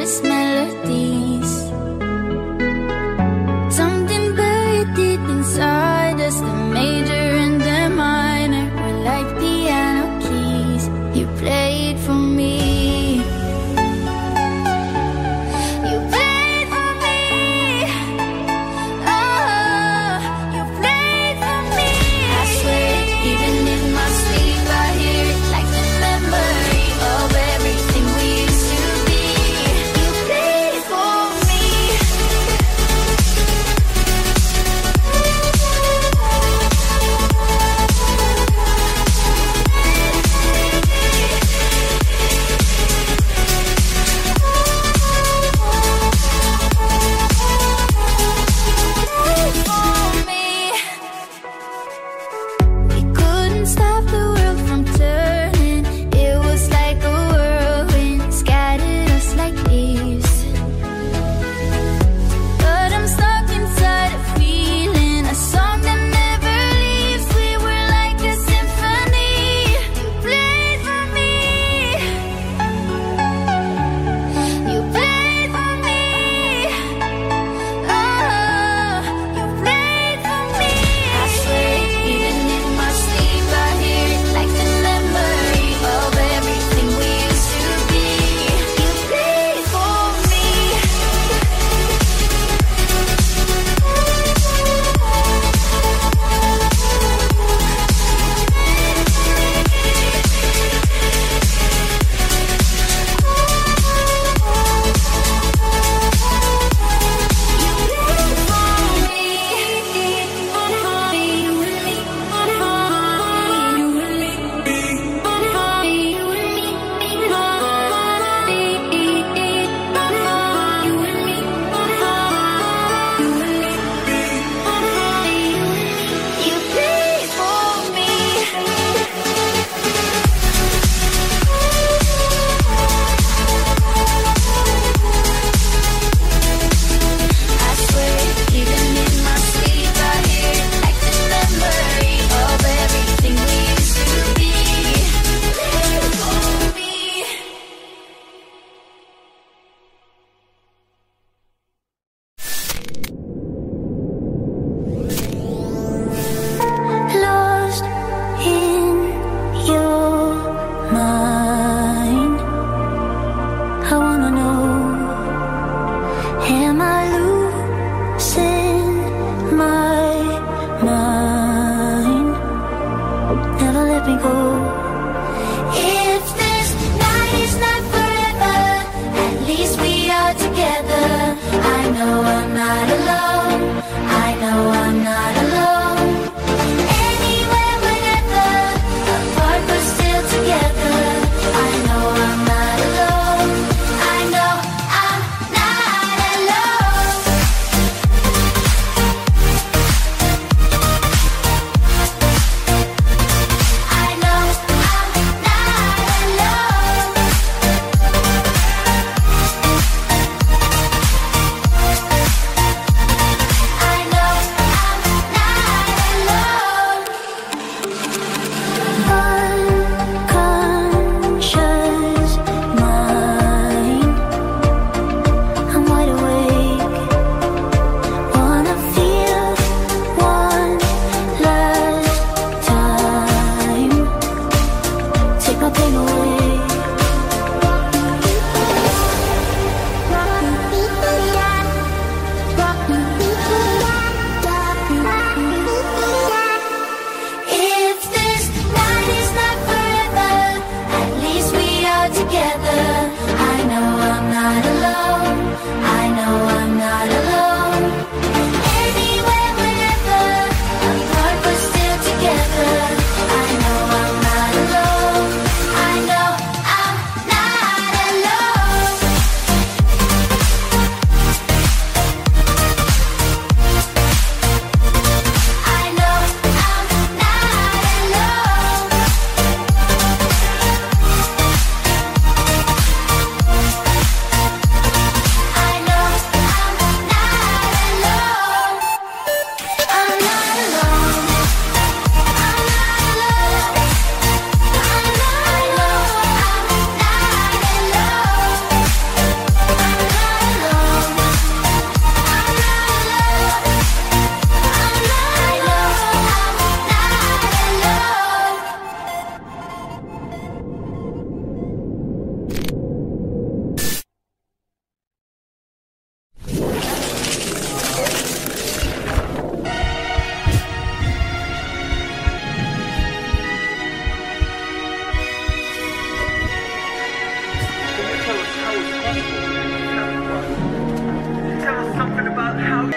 endless melodies. Something buried deep inside us, the major and the minor were like piano keys. You played for me. Together, I know I'm not alone. I know Tell us something about how.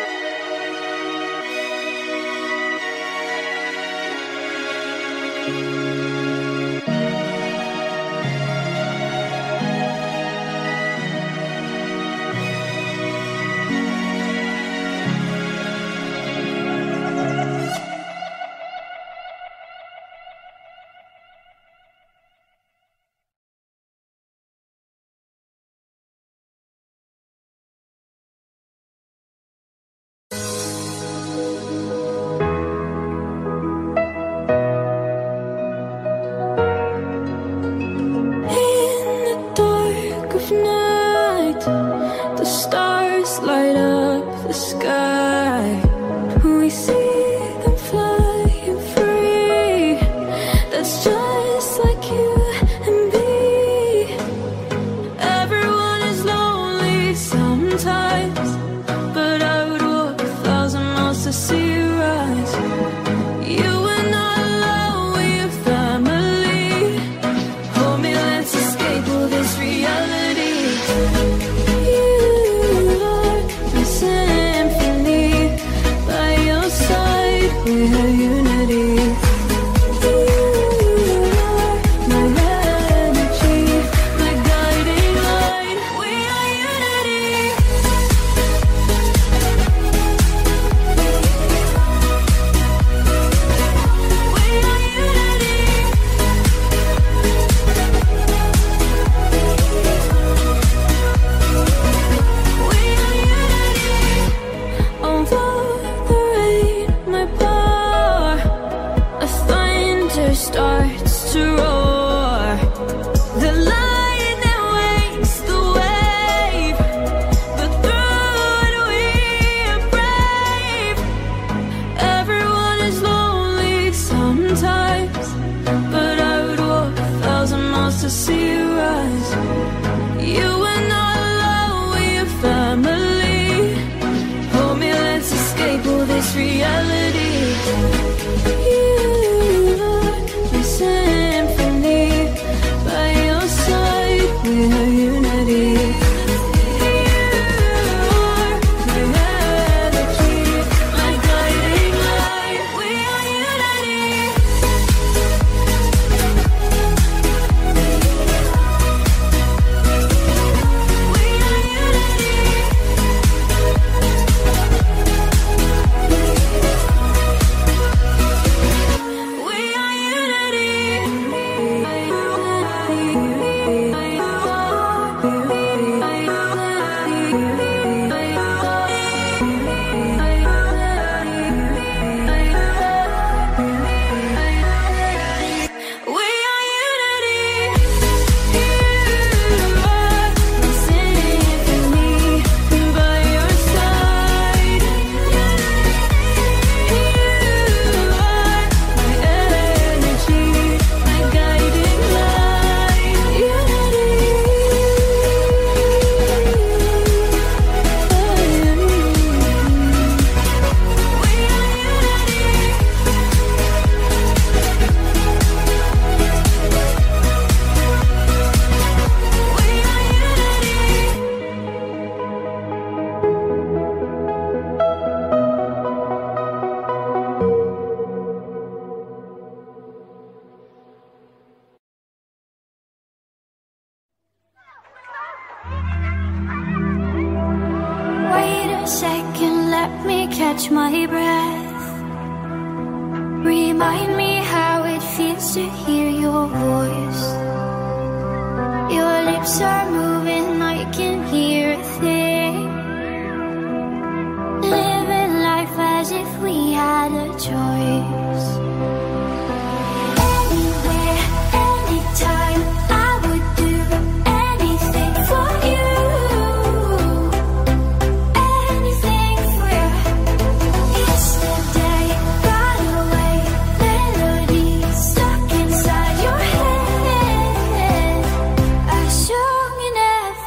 catch my breath. Remind me how it feels to hear your voice. Your lips are moving, I can hear a thing. Living life as if we had a choice. Anywhere, anytime, I would do anything for you. Anything for you. Yesterday got away, melodies stuck inside your head. As young and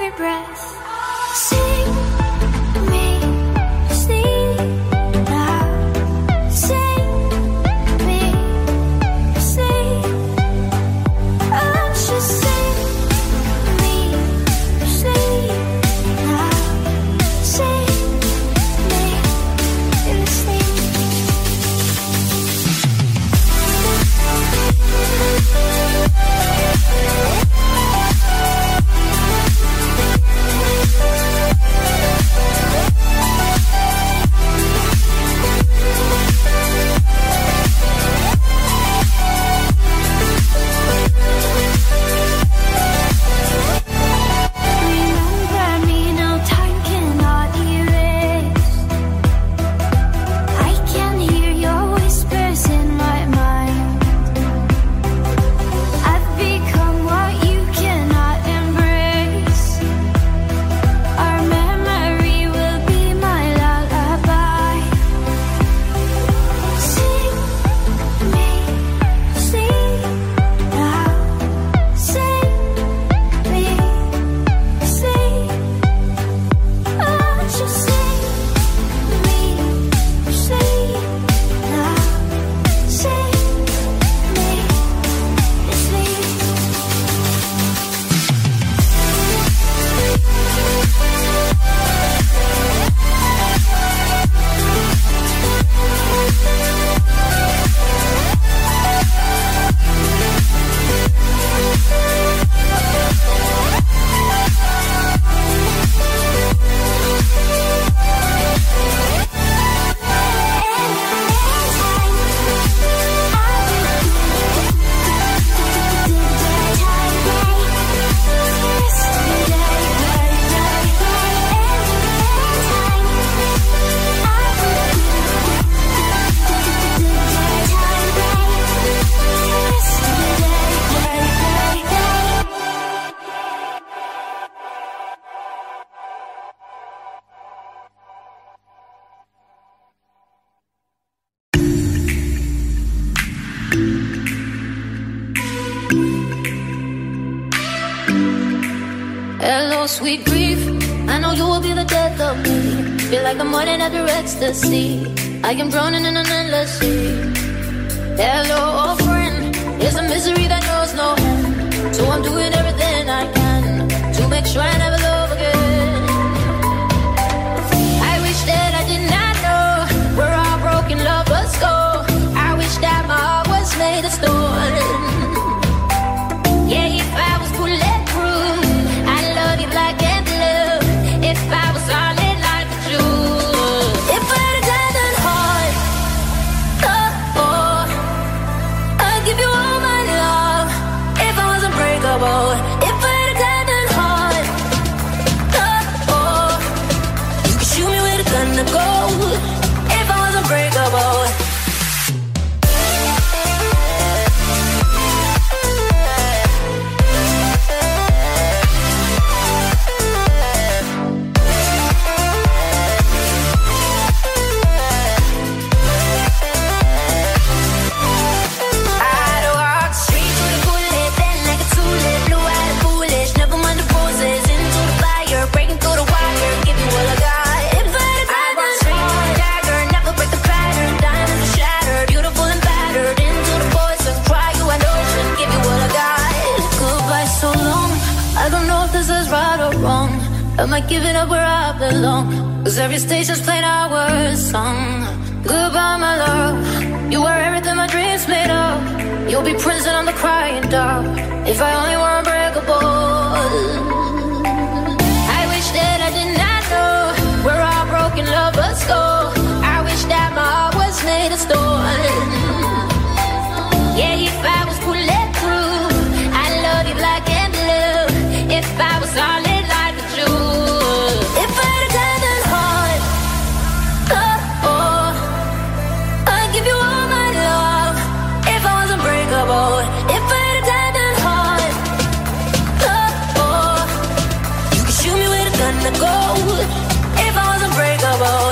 Sweet grief, I know you will be the death of me. Feel like I'm running after ecstasy. I am drowning in an endless sea. Hello, old friend, it's a misery that knows no end. So I'm doing everything I can to make sure I never love again. I wish that I did not know where our broken lovers go. I wish that my heart was made of stone. Yeah, if I was bulletproof, I'd love you like and blue. If I was solid like a Jew. If I had a diamond heart, I'd give you all my love. If I was unbreakable, if I had a diamond heart, you could shoot me with a gun to go. If I was unbreakable. Am I giving up where I belong? 'Cause every station's playing our song. Goodbye, my love. You are everything my dreams made of. You'll be Prince and I'm the crying dog. If I only were unbreakable. I wish that I did not know where our broken lovers go. I wish that my heart was made of stone. Yeah, if I was bulletproof, I'd love you black and blue. If I was solid like a Jew. If I had a diamond heart, I'd give you all my love. If I was unbreakable. If I had a diamond heart, you could shoot me with a gun to go. If I was unbreakable.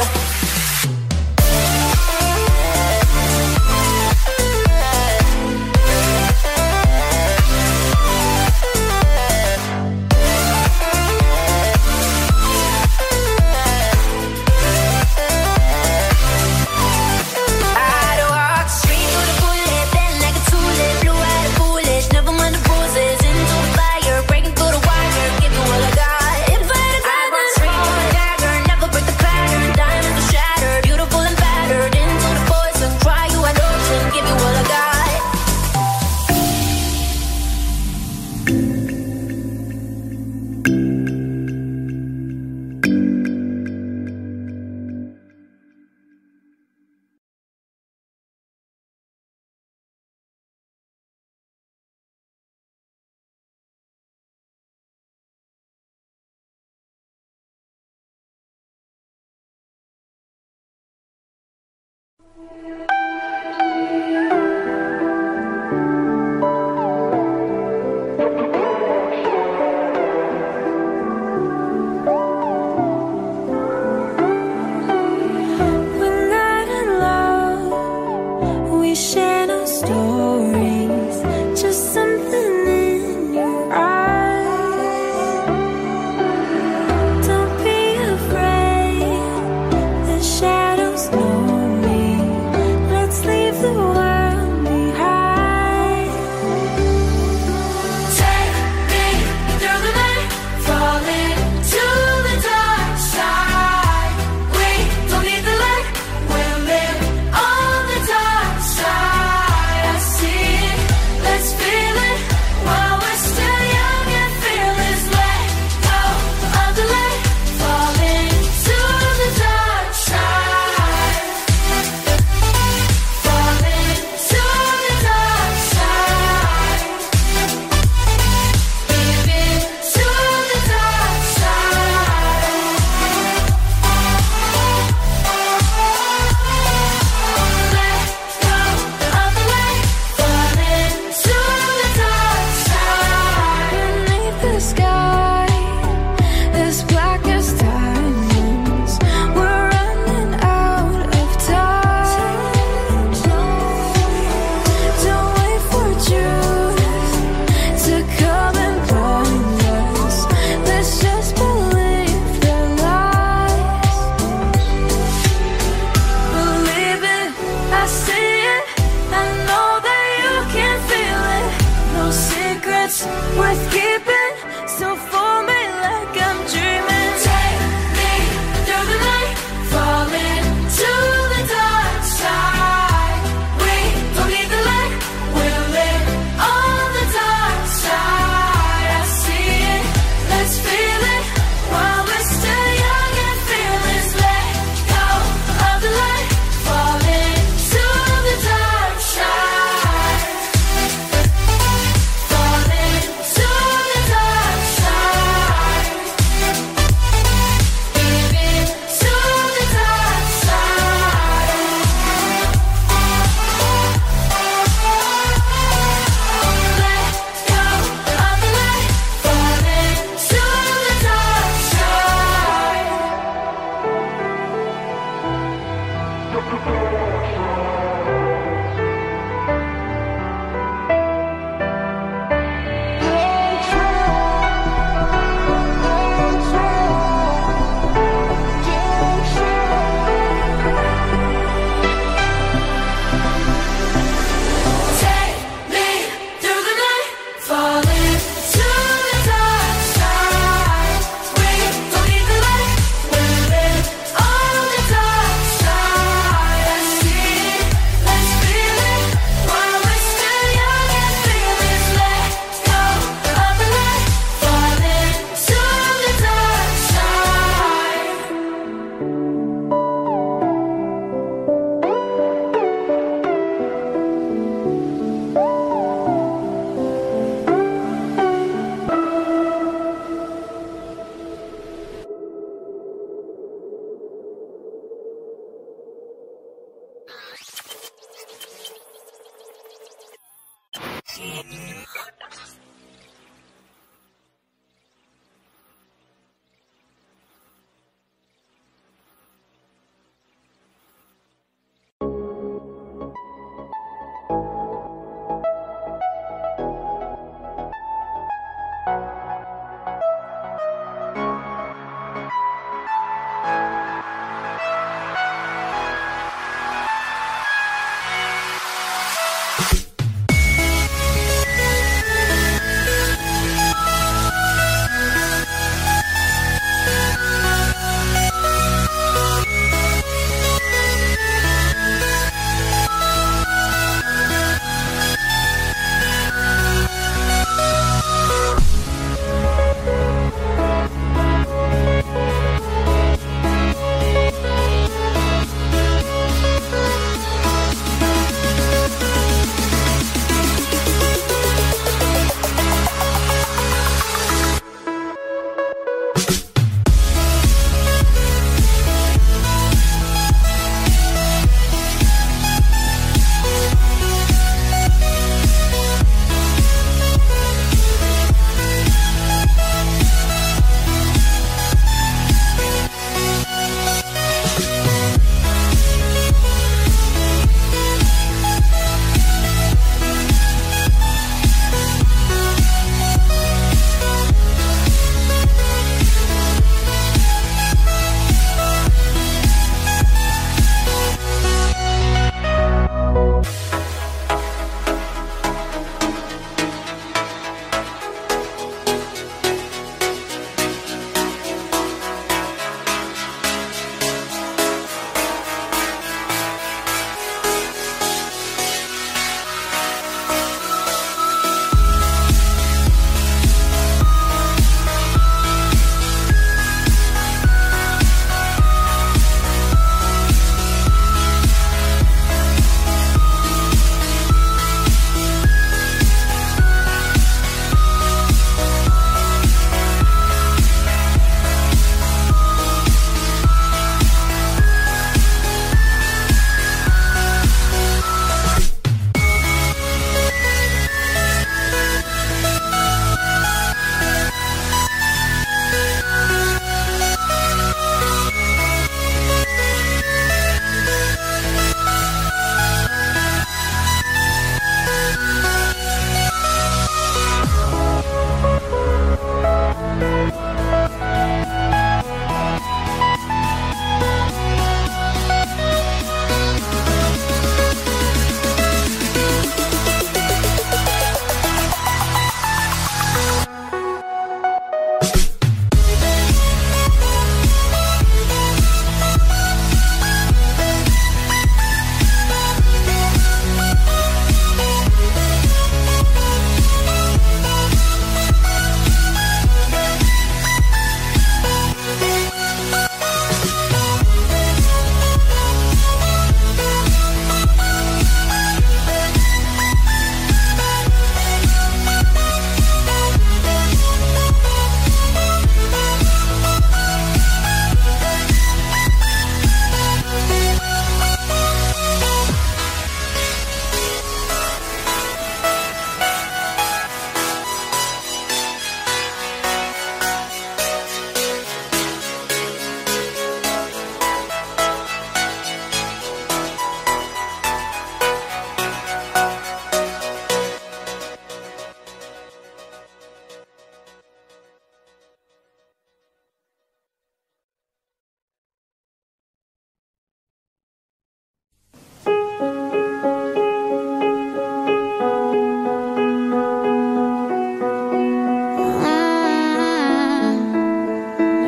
Just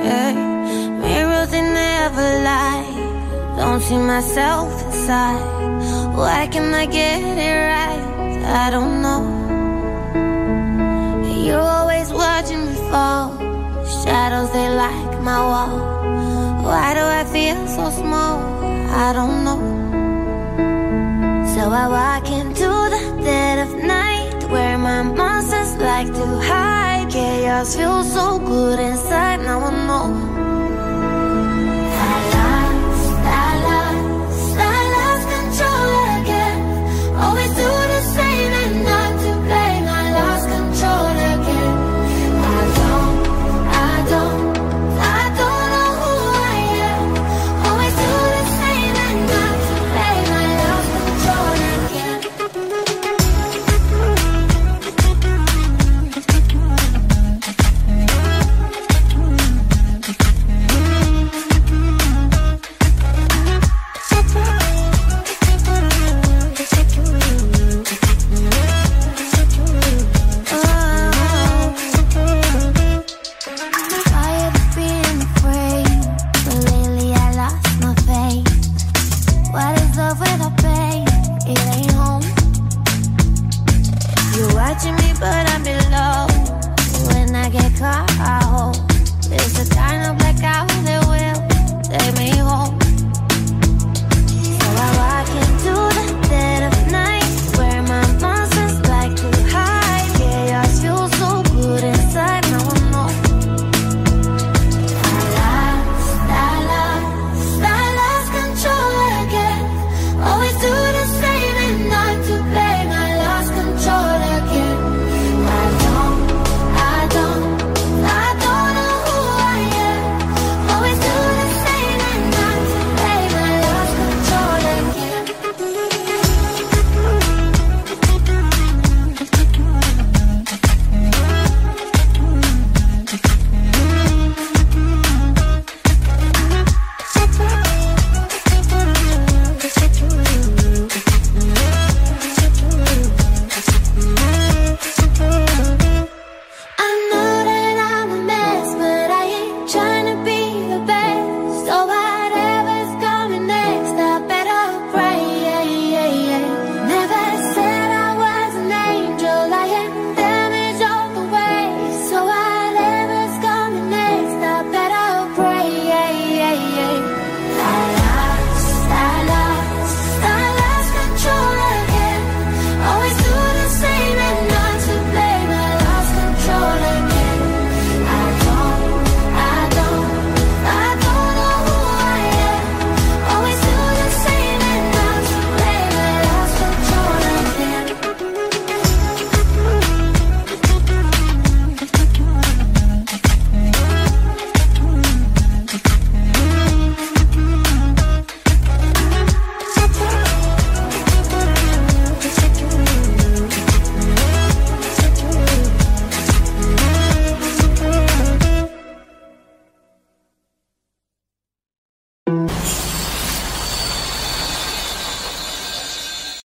Hey, mirrors they never lie. Don't see myself inside. Why can't I get it right? I don't know. You're always watching me fall. Shadows they like my wall. Why do I feel so small? I don't know. So I walk into the dead of night, where my monsters like to hide. Chaos feels so good inside, now I know.